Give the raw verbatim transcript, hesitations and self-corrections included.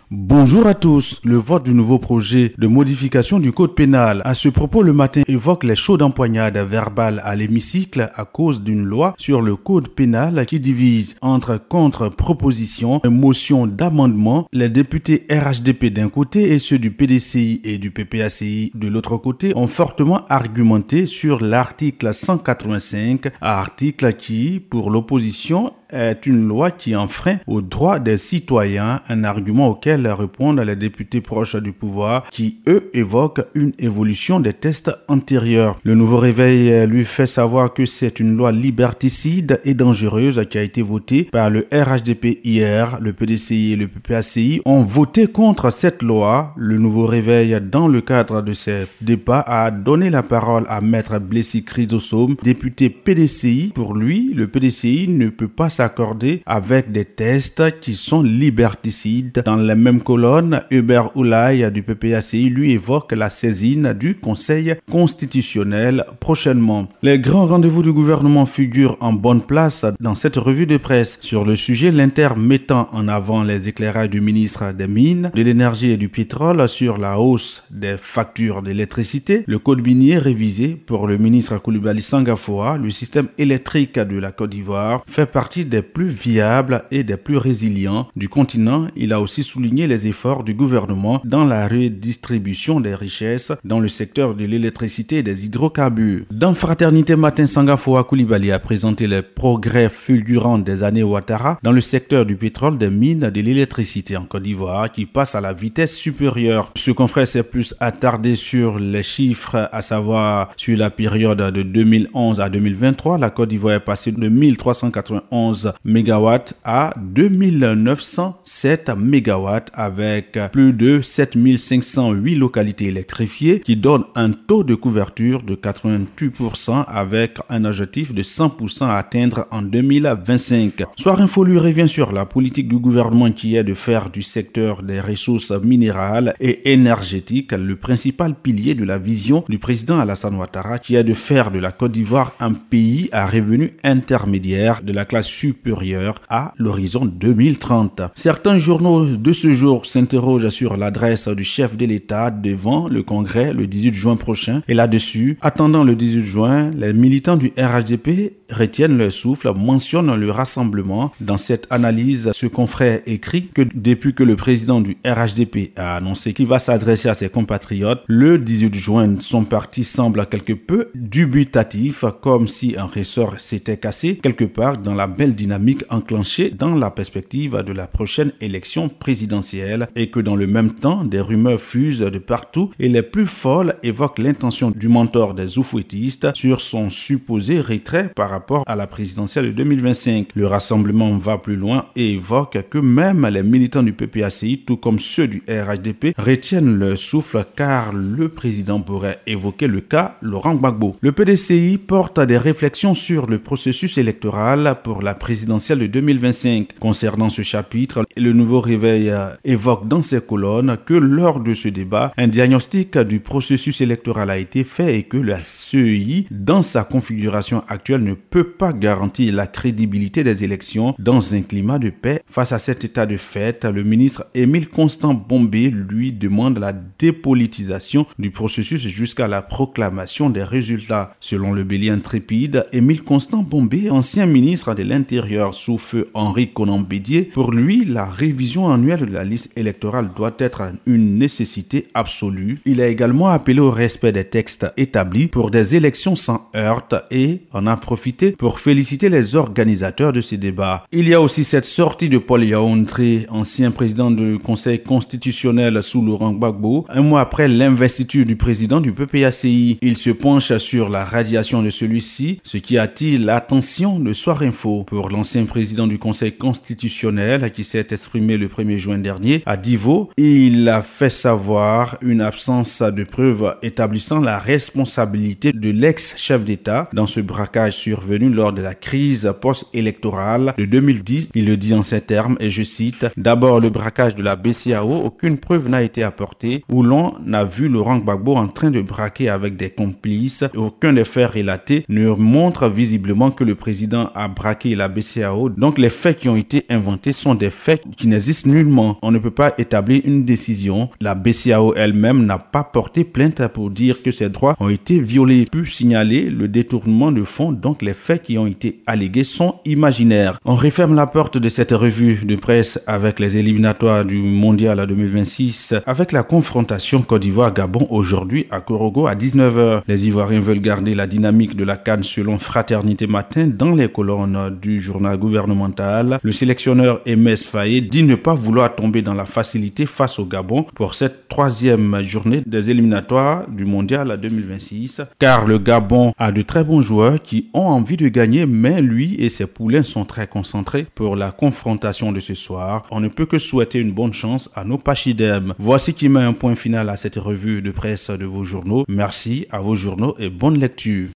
Bonjour à tous. Le vote du nouveau projet de modification du code pénal à ce propos le matin évoque les chaudes empoignades verbales à l'hémicycle à cause d'une loi sur le code pénal qui divise entre contre-propositions et motions d'amendement. Les députés R H D P d'un côté et ceux du P D C I et du P P A C I de l'autre côté ont fortement argumenté sur l'article cent quatre-vingt-cinq, article qui, pour l'opposition, est une loi qui enfreint aux droits des citoyens, un argument auquel répondent les députés proches du pouvoir qui, eux, évoquent une évolution des tests antérieurs. Le nouveau réveil lui fait savoir que c'est une loi liberticide et dangereuse qui a été votée par le R H D P hier. Le P D C I et le P P A C I ont voté contre cette loi. Le nouveau réveil, dans le cadre de ces débats, a donné la parole à Maître Blessy Chrysostome, député P D C I. Pour lui, le P D C I ne peut pas s'accorder avec des tests qui sont liberticides. Dans la même colonne, Hubert Oulaye du P P A C I lui évoque la saisine du Conseil constitutionnel prochainement. Les grands rendez-vous du gouvernement figurent en bonne place dans cette revue de presse. Sur le sujet, l'Inter mettant en avant les éclairages du ministre des Mines, de l'Énergie et du Pétrole sur la hausse des factures d'électricité, le code minier révisé pour le ministre Coulibaly Sangafoa, le système électrique de la Côte d'Ivoire fait partie des plus viables et des plus résilients du continent. Il a aussi souligné les efforts du gouvernement dans la redistribution des richesses dans le secteur de l'électricité et des hydrocarbures. Dans Fraternité Matin, Sangafoa Coulibaly a présenté les progrès fulgurants des années Ouattara dans le secteur du pétrole, des mines, de l'électricité en Côte d'Ivoire qui passe à la vitesse supérieure. Ce confrère s'est plus attardé sur les chiffres, à savoir sur la période de deux mille onze à deux mille vingt-trois, la Côte d'Ivoire est passée de mille trois cent quatre-vingt-onze mégawatts à deux mille neuf cent sept mégawatts avec plus de sept mille cinq cent huit localités électrifiées qui donnent un taux de couverture de quatre-vingt-huit pour cent avec un objectif de cent pour cent à atteindre en deux mille vingt-cinq. Soir Info lui revient sur la politique du gouvernement qui est de faire du secteur des ressources minérales et énergétiques le principal pilier de la vision du président Alassane Ouattara qui est de faire de la Côte d'Ivoire un pays à revenu intermédiaire de la classe supérieure à l'horizon deux mille trente. Certains journaux de ce jour s'interrogent sur l'adresse du chef de l'État devant le Congrès le dix-huit juin prochain. Et là-dessus, attendant le dix-huit juin, les militants du R H D P retiennent leur souffle, mentionnent le rassemblement. Dans cette analyse, ce confrère écrit que depuis que le président du R H D P a annoncé qu'il va s'adresser à ses compatriotes, le dix-huit juin, son parti semble quelque peu dubitatif, comme si un ressort s'était cassé quelque part dans la belle dynamique enclenchée dans la perspective de la prochaine élection présidentielle et que dans le même temps, des rumeurs fusent de partout et les plus folles évoquent l'intention du mentor des oufouettistes sur son supposé retrait par rapport à la présidentielle de deux mille vingt-cinq. Le rassemblement va plus loin et évoque que même les militants du P P A C I, tout comme ceux du R H D P, retiennent leur souffle car le président pourrait évoquer le cas Laurent Gbagbo. Le P D C I porte des réflexions sur le processus électoral pour la présidentielle de deux mille vingt-cinq. Concernant ce chapitre, le nouveau réveil évoque dans ses colonnes que lors de ce débat, un diagnostic du processus électoral a été fait et que la C E I, dans sa configuration actuelle, ne peut pas garantir la crédibilité des élections dans un climat de paix. Face à cet état de fait, le ministre Émile Constant Bombé lui demande la dépolitisation du processus jusqu'à la proclamation des résultats. Selon le Bélier intrépide, Émile Constant Bombé, ancien ministre de l'Intérieur sous feu Henri Konan Bédié, pour lui, la révision annuelle de la liste électorale doit être une nécessité absolue. Il a également appelé au respect des textes établis pour des élections sans heurts et en a profité pour féliciter les organisateurs de ces débats. Il y a aussi cette sortie de Paul Yaoundé, ancien président du Conseil constitutionnel sous Laurent Gbagbo, un mois après l'investiture du président du P P A C I. Il se penche sur la radiation de celui-ci, ce qui attire l'attention de Soir Info. Pour l'ancien président du Conseil constitutionnel qui s'est exprimé le premier juin dernier à Divo, il a fait savoir une absence de preuves établissant la responsabilité de l'ex-chef d'État dans ce braquage survenu lors de la crise post-électorale de deux mille dix. Il le dit en ces termes et je cite: « D'abord le braquage de la B C E A O, aucune preuve n'a été apportée où l'on a vu Laurent Gbagbo en train de braquer avec des complices. Aucun des faits relatés ne montre visiblement que le président a braqué la B C E A O. Donc les faits qui ont été inventés sont des faits qui n'existent nullement. On ne peut pas établir une décision. La B C E A O elle-même n'a pas porté plainte pour dire que ses droits ont été violés. Pu signaler le détournement de fonds, donc les faits qui ont été allégués sont imaginaires. On referme la porte de cette revue de presse avec les éliminatoires du mondial deux mille vingt-six, avec la confrontation Côte d'Ivoire-Gabon aujourd'hui à Korogo à dix-neuf heures. Les Ivoiriens veulent garder la dynamique de la CAN selon Fraternité Matin dans les colonnes du journal gouvernemental. Le sélectionneur Aimé Faye dit ne pas vouloir tomber dans la facilité face au Gabon pour cette troisième journée des éliminatoires du mondial deux mille vingt-six, car le Gabon a de très bons joueurs qui ont envie de gagner, mais lui et ses poulains sont très concentrés pour la confrontation de ce soir. On ne peut que souhaiter une bonne chance à nos pachidèmes. Voici qui met un point final à cette revue de presse de vos journaux. Merci à vos journaux et bonne lecture.